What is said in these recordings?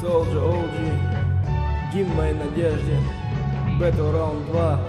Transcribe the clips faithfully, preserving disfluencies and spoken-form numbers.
Soldier о джи, гимн моей надежде, Battle Round два.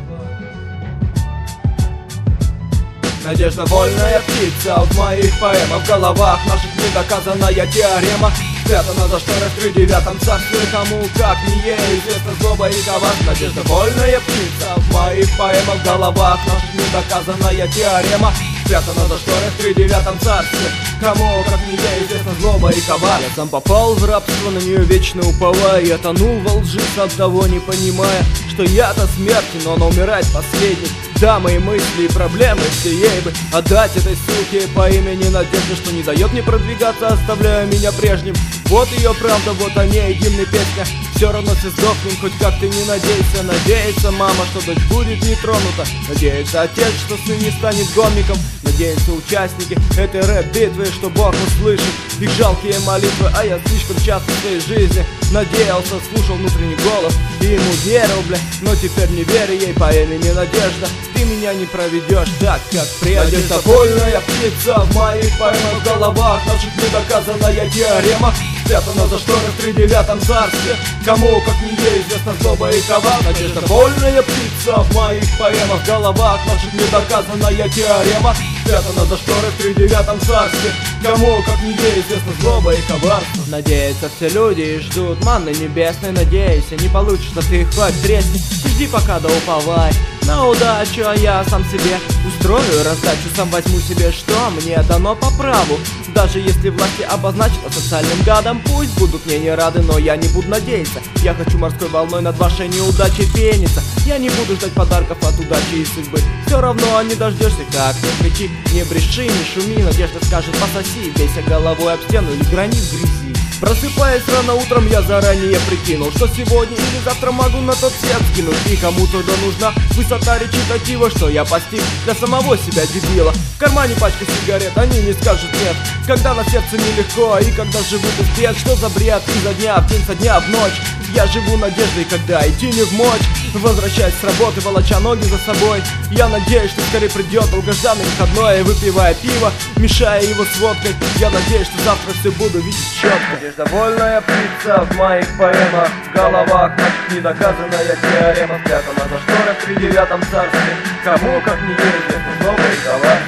Надежда вольная птица в моих поэмах, в головах наших недоказанная теорема. Спрятана за шторой в тридевятом царстве, кому как не ей известна злоба и коварство. Надежда вольная птица в моих поэмах, в головах наших недоказанная теорема. Спрятана за шторой в тридевятом царстве, кому как не ей известна злоба и коварство. Я сам попал в рабство, на нее вечно уповая. Я тонул во лжи, сам того не понимая, что я-то смертен, но она умирает последней. Да, мои мысли и проблемы все ей бы отдать этой суке по имени Надежда, что не дает мне продвигаться, оставляя меня прежним. Вот ее правда, вот о ней гимн и песня. Все равно все сдохнем, хоть как ты не надейся. Надеется мама, что дочь будет не тронута. Надеется отец, что сын не станет гомиком. Надеются участники этой рэп-битвы, что Бог услышит их жалкие молитвы. А я слишком часто в своей жизни надеялся, слушал внутренний голос и ему верил, бля. Но теперь не верю ей по имени Надежда. Ты меня не проведешь так, как прежде. Надежда вольная птица в моих поэмах, в головах наших недоказанная теорема. Спрятана за шторой в тридевятом царстве, кому как не ей известна злоба и коварство. Надежда вольная птица в моих поэмах, в головах наших недоказанная теорема. Спрятана за шторой в тридевятом царстве, кому как не ей известна злоба и коварство. Надеются все люди и ждут манны небесной. Надеюсь, не получишь, но ты хоть тресни. Жди пока да уповай на удачу, а я сам себе устрою раздачу. Сам возьму себе, что мне дано по праву. Даже если власти обозначат социальным гадом, пусть будут мне не рады, но я не буду надеяться. Я хочу морской волной над вашей неудачей пениться. Я не буду ждать подарков от удачи и судьбы. Все равно не дождешься, как не кричи, не бреши, не шуми. Надежда скажет пососи, бейся головой об стену или грани в грязи. Просыпаясь рано утром, я заранее прикинул, что сегодня или завтра могу на тот свет скинуть. И кому-то да нужна высота речитатива, что я постиг для самого себя дебила. В кармане пачка сигарет, они не скажут нет. Когда на сердце нелегко и когда живу без бед. Что за бред изо дня в день, со дня в ночь. Я живу надеждой, когда идти не в мочь. Возвращаясь с работы, волоча ноги за собой, я надеюсь, что скорее придет долгожданный выходной. Выпивая пиво, мешая его с водкой, я надеюсь, что завтра все буду видеть четко. Надежда вольная птица в моих поэмах, в головах наших недоказанная теорема. Спрятана за шторой в тридевятом царстве, кому как не ей известна злоба и коварство.